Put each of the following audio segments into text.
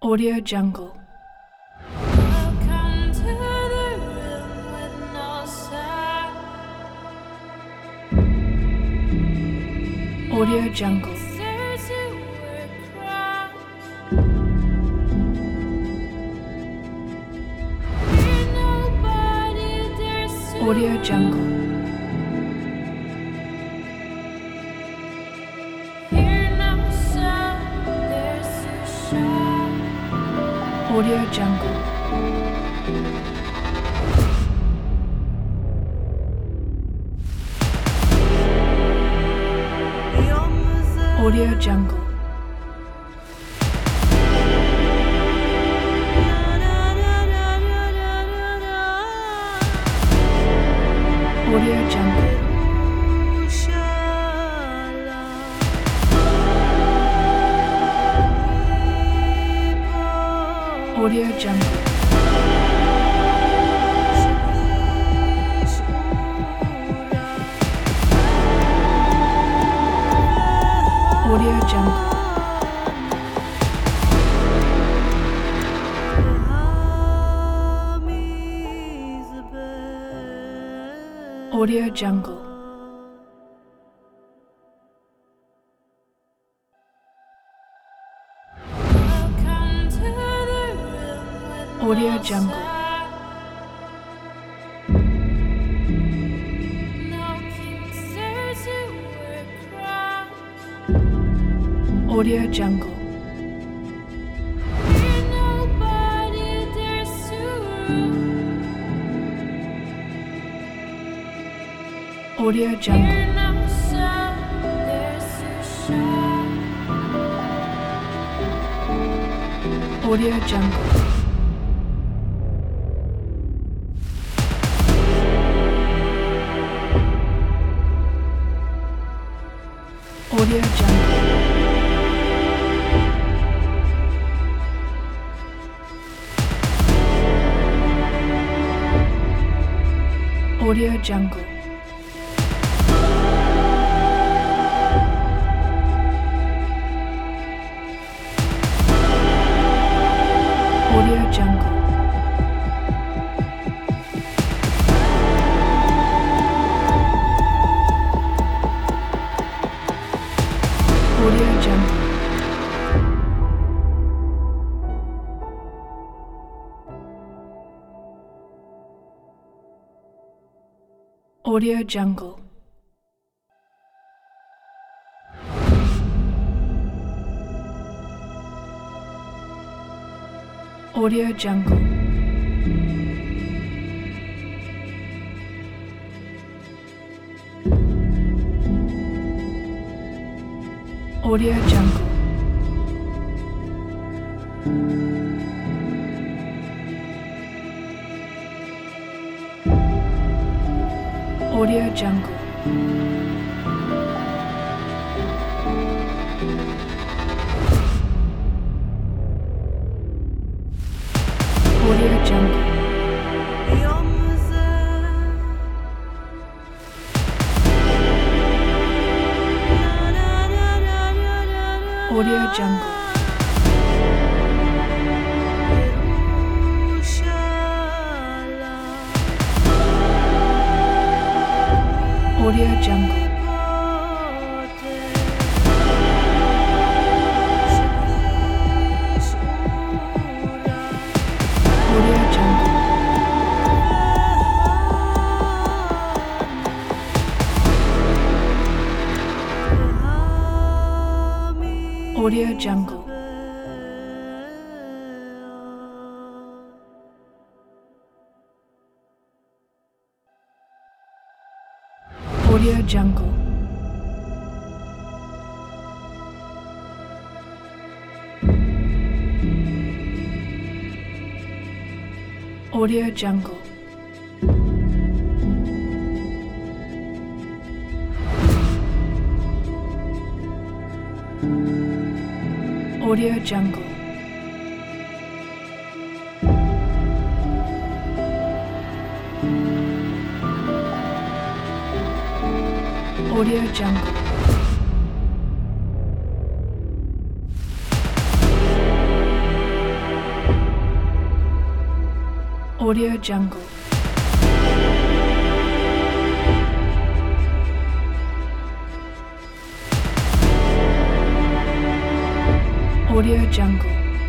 Audio Jungle. Welcome to the room with no sound. Audio Jungle. Stairs to work round. Here nobody dares to Audio Jungle. hear no sound. There's to shout. Audio Jungle. Audio Jungle. Audio Jungle. Audio Jungle. Audio Jungle. Audio Jungle. Welcome to the room with Audio no Jungle. sound. No king's stairs to work round. Audio Jungle. Here nobody dares to rule. Audio Jungle. Hear no sound, there's to shout. Audio Jungle. Audio Jungle. Audio Jungle. Audio Jungle. Audio Jungle. Audio Jungle. Audio Jungle. Audio Jungle. Audio Jungle. Audio Jungle. Audio Jungle. Audio Jungle. Audio Jungle. Audio Jungle. Audio Jungle. Audio Jungle. Audio Jungle. Audio Jungle. Audio Jungle. Audio Jungle.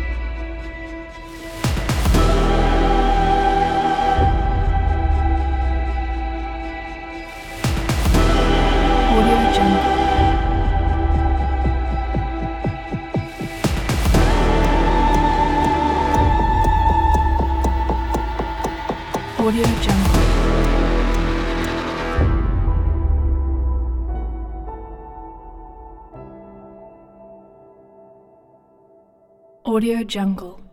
Audio Jungle. Audio Jungle. Audio Jungle.